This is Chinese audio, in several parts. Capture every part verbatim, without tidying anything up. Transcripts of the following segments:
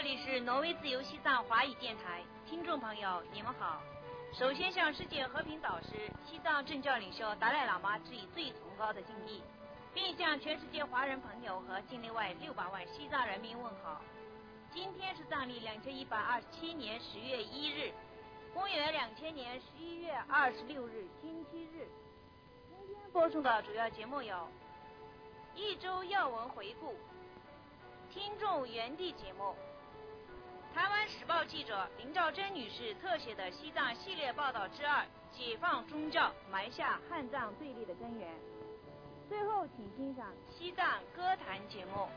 里是挪威自由西藏华语电台，听众朋友你们好。首先向世界和平导师、西藏政教领袖达赖喇嘛致以最崇高的敬意，并向全世界华人朋友和境内外六百万西藏人民问好。今天是藏历两千一百二十七年十月一日，公元两千年十一月二十六日星期日。今天播送的主要节目有一周要闻回顾、听众原地节目、台湾时报记者林兆珍女士特写的西藏系列报道之二：解放宗教埋下汉藏对立的根源。最后，请欣赏西藏歌坛节目。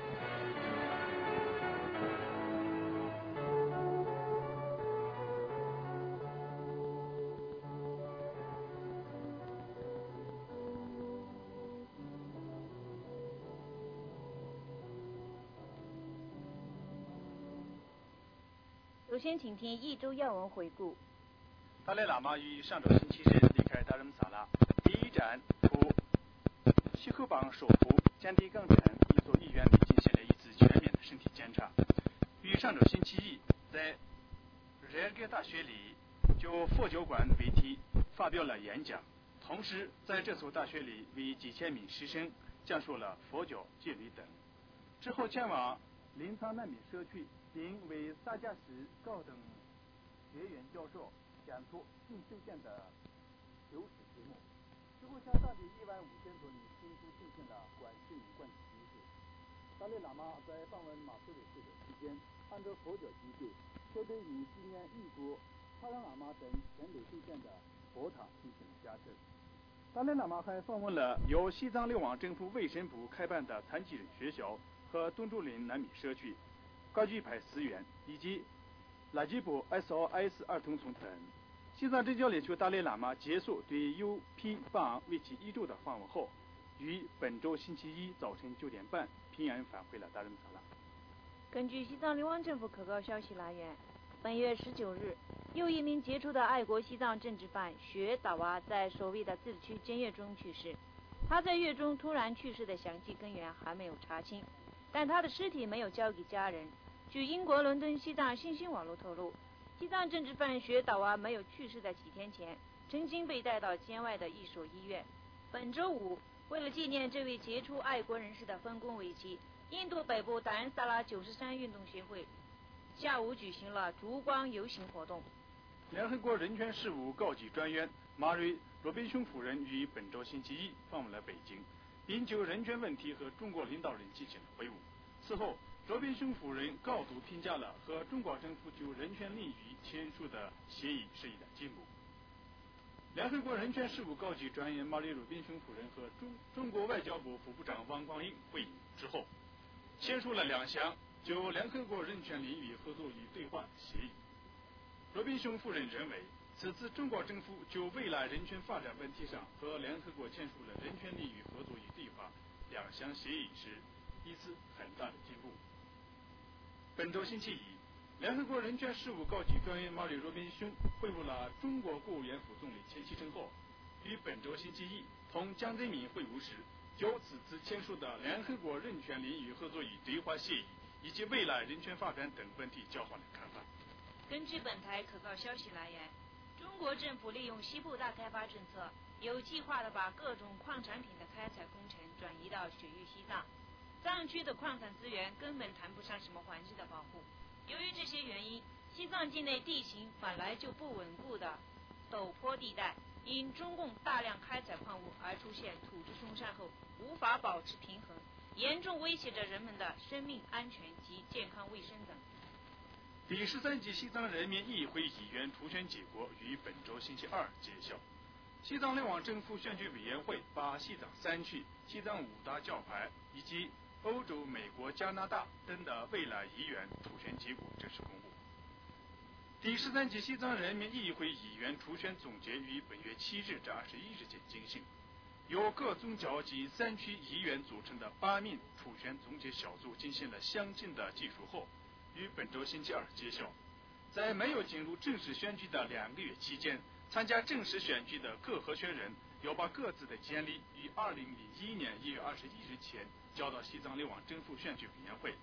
首先，请听一周要闻回顾。 达赖喇嘛于上周星期日离开达尔木萨拉，第一站赴西口邦首府江迪冈城一所医院里进行了一次全面的身体检查。于上周星期一在热尔盖大学里就佛教观为题发表了演讲，同时在这所大学里为几千名师生讲述了佛教戒律等。之后前往临沧难民社区，并为萨迦市高等学院教授讲述新修建的修史题目。之后向当地一万五千多名信徒进行了观世音观礼仪式。达赖喇嘛在访问马苏里市的期间，按照佛教机制，就对于纪念异国帕朗喇嘛等前累修建的佛塔进行了加设。达赖喇嘛还访问了由西藏流亡政府卫生部开办的残疾人学校和敦珠林难民社区、高居派寺院以及拉吉布 S O S 儿童村等。西藏政教领袖达赖喇嘛结束对 U P 邦为期一周的访问后，于本周星期一早晨九点半平安返回了达尔木萨拉。 根据西藏流亡政府可靠消息来源，本月十九日，又一名杰出的爱国西藏政治犯雪达娃在所谓的自治区监狱中去世。他在狱中突然去世的详细根源还没有查清，但他的尸体没有交给家人。据英国伦敦西藏新兴网络透露，西藏政治犯雪达娃没有去世的几天前，曾经被带到监外的一所医院。本周五，为了纪念这位杰出爱国人士的丰功伟绩，印度北部达恩萨拉九十三运动协会下午举行了烛光游行活动。 联合国人权事务高级专员马瑞·罗宾逊夫人于本周星期一访问了北京，并就人权问题和中国领导人进行了会晤。此后，罗宾逊夫人高度评价了和中国政府就人权领域签署的协议是一的进步。联合国人权事务高级专员马瑞·罗宾逊夫人和中中国外交部副部长王光英会晤之后，签署了两项就联合国人权领域合作与对话协议。罗宾逊夫人认为，此次中国政府就未来人权发展问题上和联合国签署了人权领域合作与对话两项协议是一次很大的进步。本周星期一，联合国人权事务高级专员马里·罗宾逊会晤了中国国务院副总理钱其琛后，于本周星期一同江泽民会晤时，就此次签署的联合国人权领域合作与对话协议以及未来人权发展等问题交换了看法。 根据本台可靠消息来源，中国政府利用西部大开发政策，有计划地把各种矿产品的开采工程转移到雪域西藏。藏区的矿产资源根本谈不上什么环境的保护。由于这些原因，西藏境内地形本来就不稳固的陡坡地带，因中共大量开采矿物而出现土质松散后无法保持平衡，严重威胁着人们的生命安全及健康卫生等。 第十三届西藏人民议会议员初选结果于本周星期二揭晓。西藏流亡政府选举委员会把西藏三区、西藏五大教派以及欧洲、美国、加拿大等的未来议员初选结果正式公布。第十三届西藏人民议会议员初选总结于本月七日至二十一日间进行，由各宗教及三区议员组成的八名初选总结小组进行了详尽的技术后，于本周星期二揭晓。在没有进入正式选举的两个月期间，参加正式选举的各候选人要把各自的简历于二零零一年一月二十一日前交到西藏流亡政府选举委员会。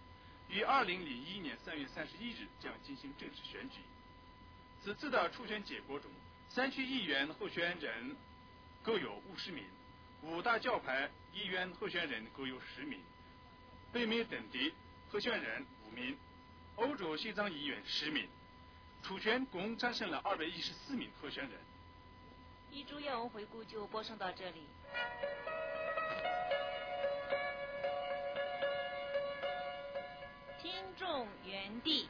于二零零一年三月三十一日将进行正式选举。此次的初选结果中，三区议员候选人各有五十名，五大教派议员候选人各有十名，北美等地候选人五名，欧洲西藏议员十名。初选共产生了二百一十四名候选人。 一株叶文回顾就播送到这里。听众园地。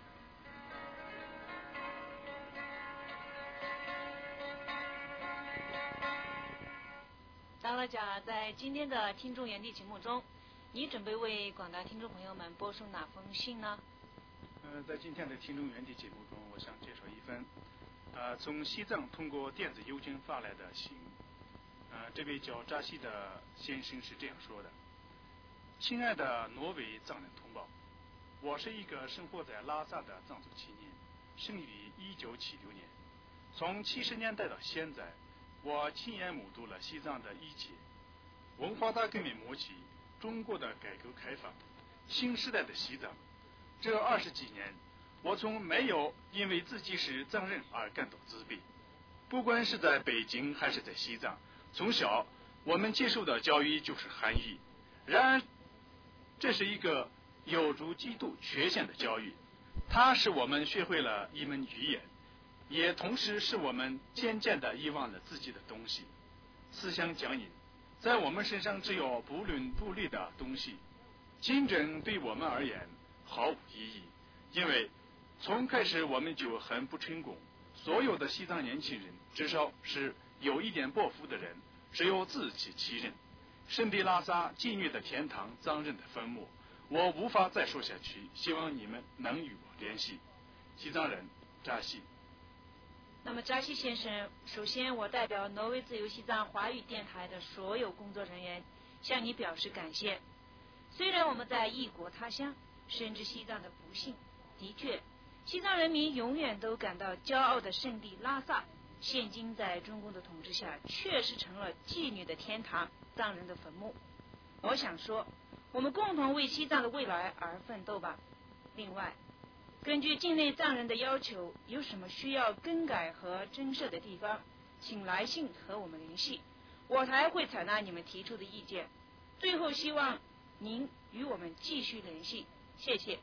当了讲，在今天的听众园地节目中，你准备为广大听众朋友们播送哪封信呢？ 呃，在今天的听众园地节目中，我想介绍一份呃从西藏通过电子邮件发来的信。呃，这位叫扎西的先生是这样说的：亲爱的挪威藏人同胞，我是一个生活在拉萨的藏族青年，生于一九七六年。从七十年代到现在，我亲眼目睹了西藏的一切：文化大革命末期，中国的改革开放，新时代的西藏。这二十几年，我从没有因为自己是藏人而感到自卑。不管是在北京还是在西藏，从小我们接受的教育就是汉语。然而，这是一个有着极度缺陷的教育，它使我们学会了一门语言，也同时使我们渐渐地遗忘了自己的东西。思想僵硬，在我们身上只有不伦不类的东西。竞争对我们而言毫无意义，因为从开始我们就很不成功。所有的西藏年轻人，至少是有一点抱负的人，只有自欺欺人。圣地拉萨，妓女的天堂，藏人的坟墓。我无法再说下去，希望你们能与我联系。西藏人扎西。 那么扎西先生，首先我代表挪威自由西藏华语电台的所有工作人员向你表示感谢。虽然我们在异国他乡，深知西藏的不幸，的确，西藏人民永远都感到骄傲的圣地拉萨，现今在中共的统治下，确实成了妓女的天堂，藏人的坟墓。我想说，我们共同为西藏的未来而奋斗吧。另外，根据境内藏人的要求，有什么需要更改和增设的地方，请来信和我们联系，我台会采纳你们提出的意见。最后，希望您与我们继续联系，谢谢。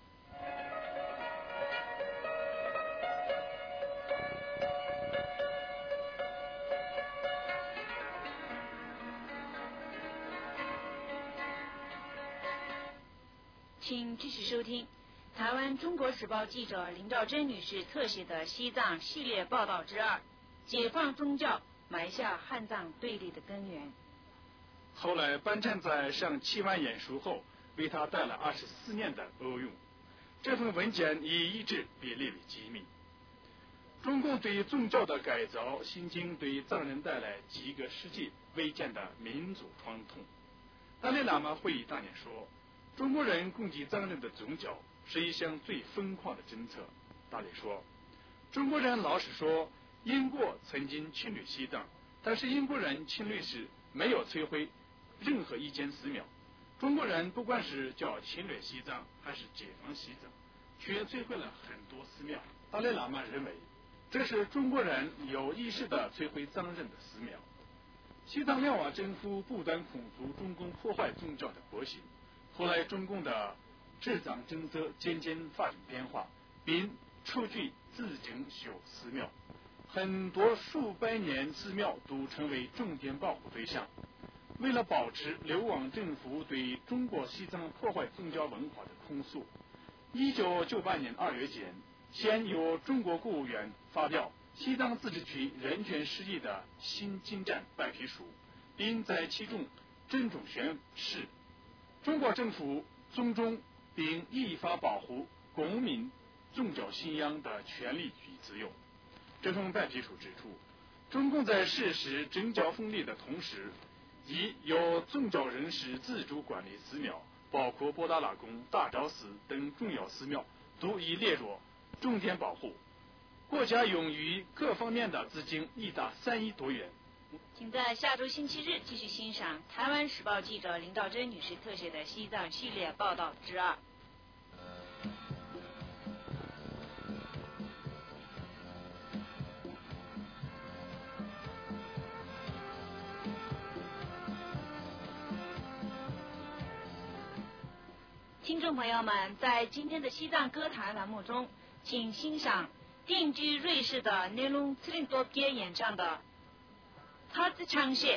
请继续收听台湾中国时报记者林兆珍女士特写的西藏系列报道之二：解放宗教埋下汉藏对立的根源。 后来班禅在上七万言书后，为他带来二十四年的欧用。这份文件已一直被列为机密。中共对宗教的改造，新经对藏人带来几个世纪未见的民族传统。达赖喇嘛会议当年说，中国人攻击藏人的宗教是一项最疯狂的政策。达赖说，中国人老实说，英国曾经侵略西藏，但是英国人侵略时没有摧毁任何一间寺庙。中国人不管是叫侵略西藏还是解放西藏，却摧毁了很多寺庙。达赖喇嘛认为，这是中国人有意识地摧毁藏人的寺庙。西藏廖瓦政府不断控诉中共破坏宗教的国行，后来中共的治藏政策渐渐发生变化，并出具自行修寺庙，很多数百年寺庙都成为重点保护对象。为了保持流亡政府对中国西藏破坏宗教文化的控诉，一九九八年二月间，先由中国国务院发表《西藏自治区人权事宜的新进展》白皮书，并在其中郑重宣示，中国政府尊重并依法保护公民宗教信仰的权利与自由。这份白皮书指出，中共在实施政教分离的同时，亦由宗教人士自主管理寺庙，包括布达拉宫、大昭寺等重要寺庙，都已列入重点保护。国家用于各方面的资金已达三亿多元。 请在下周星期日继续欣赏台湾时报记者林兆珍女士特写的西藏系列报道之二。 听众朋友们，在今天的西藏歌坛栏目中，请欣赏定居瑞士的内隆茨林多别演唱的《哈兹昌谢》。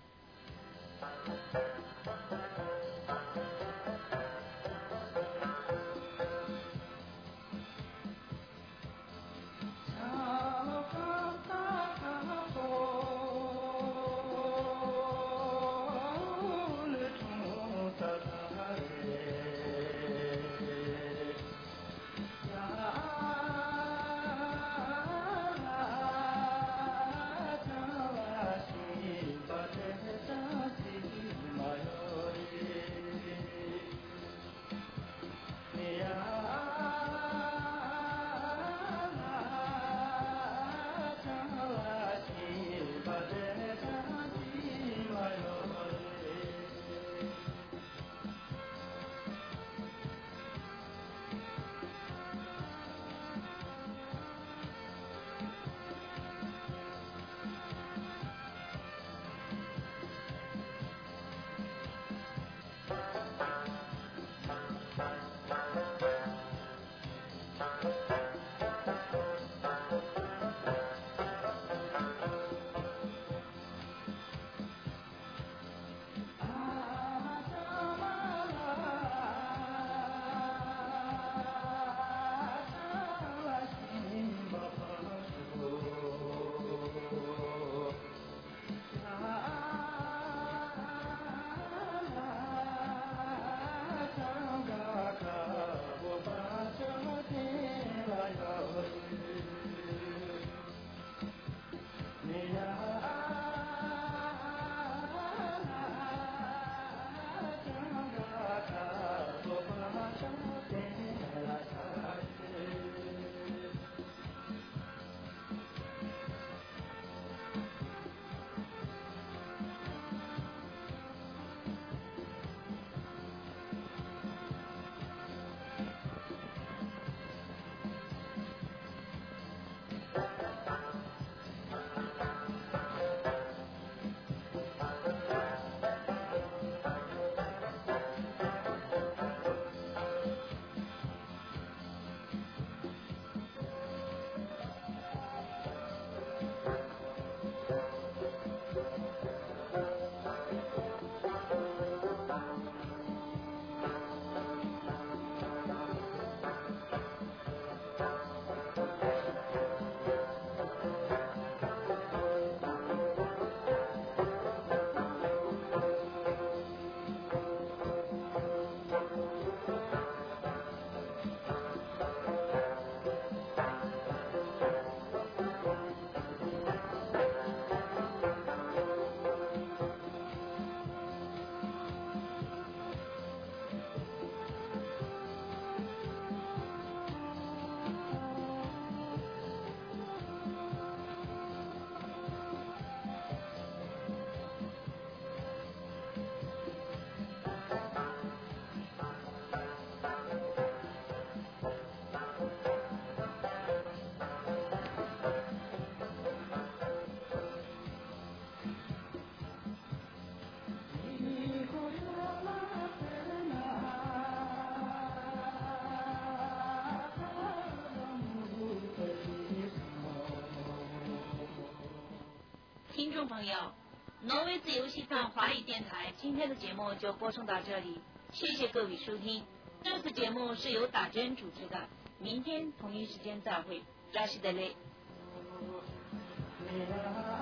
听众朋友，挪威自由西藏华语电台今天的节目就播送到这里，谢谢各位收听。这次节目是由打针主持的，明天同一时间再会，扎西德勒。